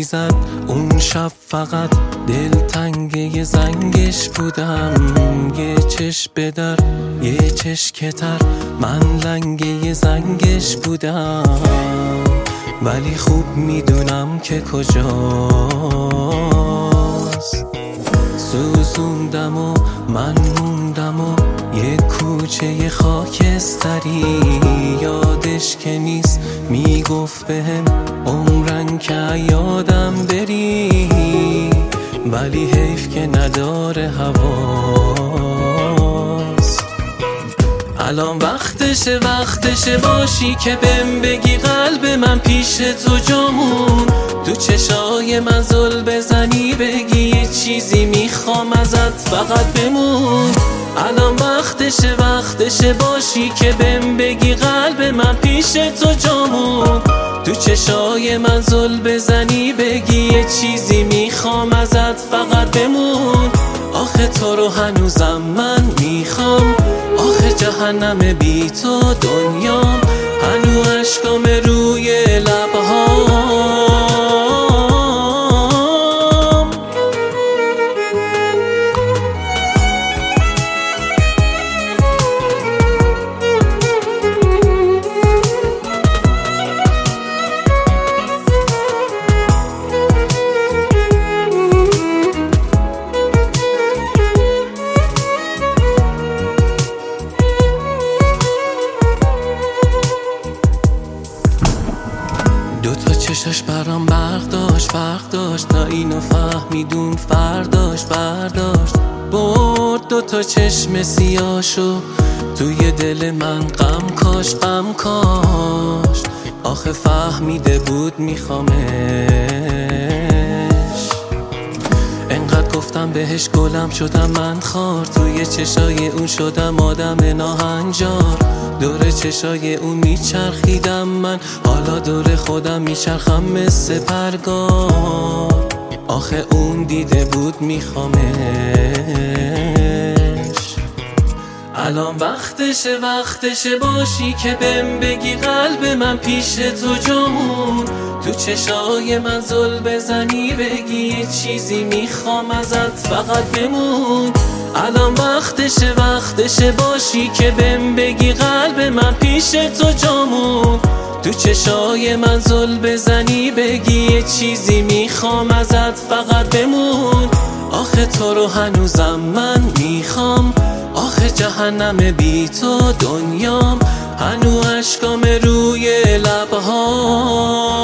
میزد اون شب فقط دلتنگ یه زنگش بودم. یه چشم به در یه چشم کتر، من لنگ یه زنگش بودم. ولی خوب میدونم که کجاست. سوزوندم و من موندم و یه کوچه خاکستری. یادش که نیست میگفت بهم عمرن که یادم بری. ولی حیف که نداره حواس. الان وقتشه باشی که بهم بگی قلب من پیش تو جامون. تو چشای من زل بزنی بگی یه چیزی میخوام ازت فقط بمون. الان وقتشه باشی که بهم بگی قلب من پیش تو جامون. تو چشای من زل بزنی بگی یه چیزی میخوام ازت فقط بمون. آخه تو رو هنوزم من میخوام. آخه جهنم بی تو دنیام. هنو عشقام روی لبهام. دوتا چشاش برام برق داشت تا اینو فهمیدون فرداش برداشت. برد دوتا چشم سیاهشو توی دل من غم کاش. آخه فهمیده بود میخوامش. انقدر گفتم بهش گلم شدم من خار. توی چشای اون شدم آدم ناهنجار. دور چشای اون میچرخیدم من، حالا دور خودم میچرخم مثل پرگار. آخه اون دیده بود میخوامش. الان وقتشه باشی که بهم بگی قلب من پیش تو جامون. تو چشای من زل بزنی بگی یه چیزی میخوام ازت فقط بمون. الان وقتشه باشی که بهم بگی قلب من پیش تو جامون. تو چشای من زل بزنی بگی یه چیزی میخوام ازت فقط بمون. آخه تو رو هنوزم من میخوام. آخه جهنم بی تو دنیام. هنو عشقام روی لبهام.